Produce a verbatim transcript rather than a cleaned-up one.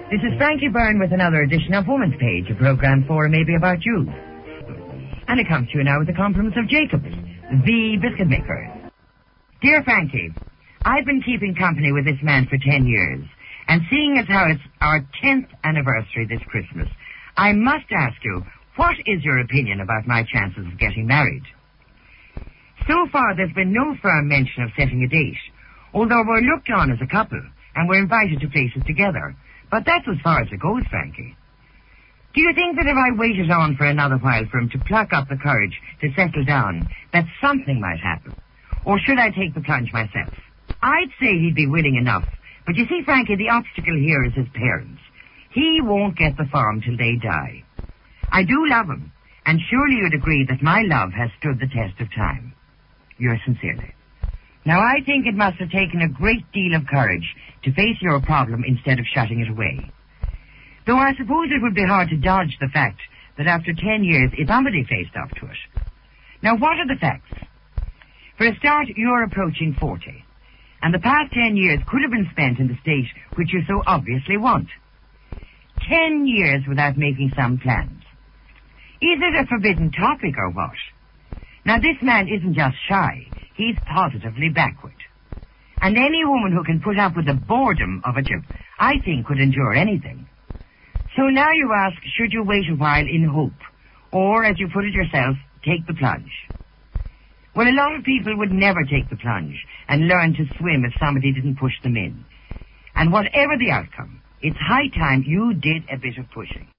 This is Frankie Byrne with another edition of Woman's Page, a program for Maybe About You. And it comes to you now with the compliments of Jacob, the biscuit maker. Dear Frankie, I've been keeping company with this man for ten years, and seeing as how it's our tenth anniversary this Christmas, I must ask you, what is your opinion about my chances of getting married? So far, there's been no firm mention of setting a date, although we're looked on as a couple, and we're invited to places together. But that's as far as it goes, Frankie. Do you think that if I waited on for another while for him to pluck up the courage to settle down, that something might happen? Or should I take the plunge myself? I'd say he'd be willing enough, but you see, Frankie, the obstacle here is his parents. He won't get the farm till they die. I do love him, and surely you'd agree that my love has stood the test of time. Yours sincerely. Now, I think it must have taken a great deal of courage to face your problem instead of shutting it away. Though I suppose it would be hard to dodge the fact that after ten years, if somebody faced up to it. Now, what are the facts? For a start, you're approaching forty, and the past ten years could have been spent in the state which you so obviously want. Ten years without making some plans. Is it a forbidden topic or what? Now, this man isn't just shy. He's positively backward. And any woman who can put up with the boredom of it, I think, could endure anything. So now you ask, should you wait a while in hope? Or, as you put it yourself, take the plunge? Well, a lot of people would never take the plunge and learn to swim if somebody didn't push them in. And whatever the outcome, it's high time you did a bit of pushing.